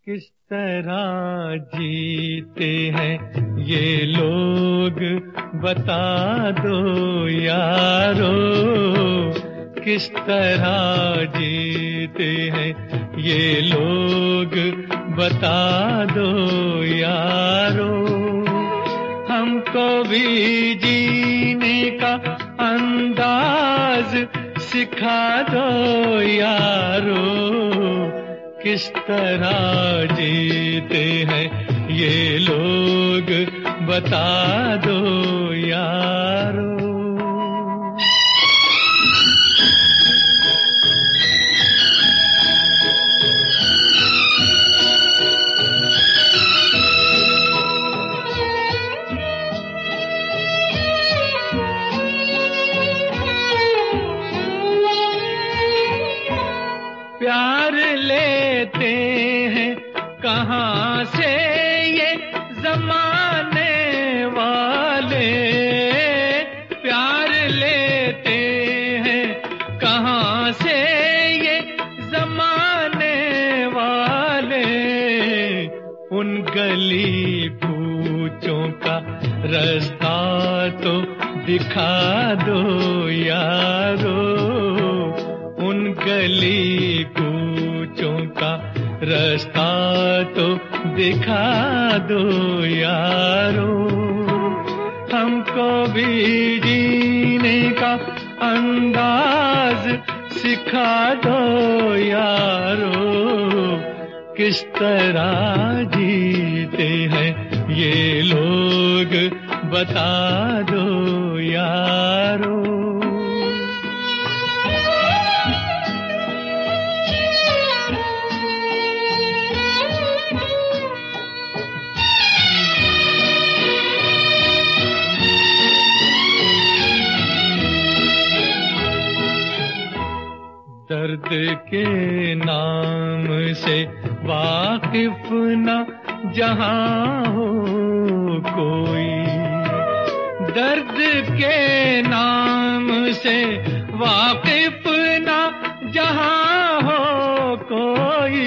किस तरह जीते हैं ये लोग बता दो यारो, किस तरह जीते हैं ये लोग बता दो यारो। हमको भी जीने का अंदाज सिखा दो यारो, किस तरह जीते हैं ये लोग बता दो यारो। प्यार लेते हैं कहाँ से ये जमाने वाले, प्यार लेते हैं कहाँ से ये जमाने वाले। उन गली कूचों का रास्ता तो दिखा दो यारो, उन गली कूचों का रास्ता तो दिखा दो यारो। हमको भी जीने का अंदाज सिखा दो यारो, किस तरह जीते हैं ये लोग बता दो यारो। दर्द के नाम से वाकिफ न जहां हो कोई, दर्द के नाम से वाकिफ न जहां हो कोई।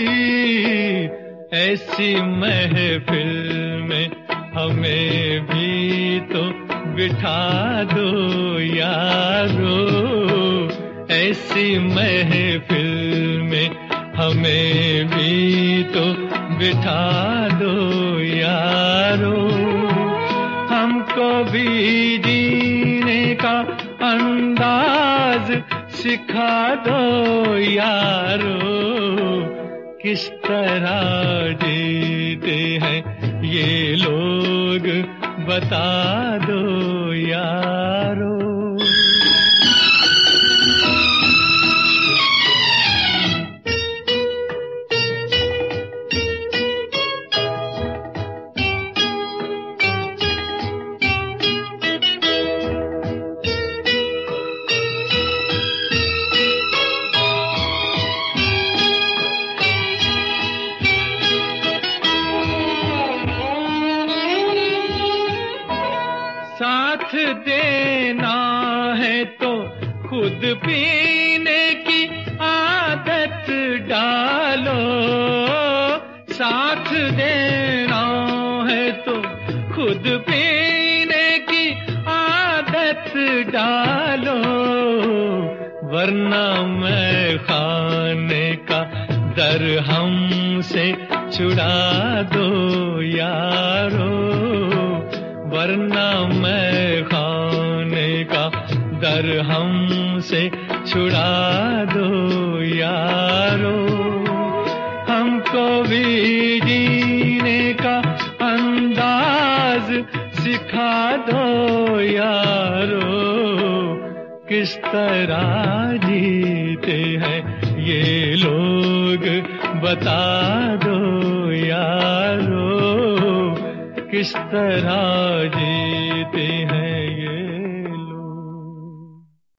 ऐसी महफिल में हमें भी तो बिठा दो यारो, ऐसी महफिल में हमें भी तो बिठा दो यारो। हमको भी जीने का अंदाज सिखा दो यारो, किस तरह जीते हैं ये लोग बता दो यारो। साथ देना है तो खुद पीने की आदत डालो, साथ देना है तो खुद पीने की आदत डालो। वरना मैं खाने का दर हमसे छुड़ा दो यारो, वरना मैं खाने का दर हमसे छुड़ा दो यारो। हमको भी जीने का अंदाज सिखा दो यारो, किस तरह जीते हैं ये लोग बता दो यारो, किस तरह जीते हैं।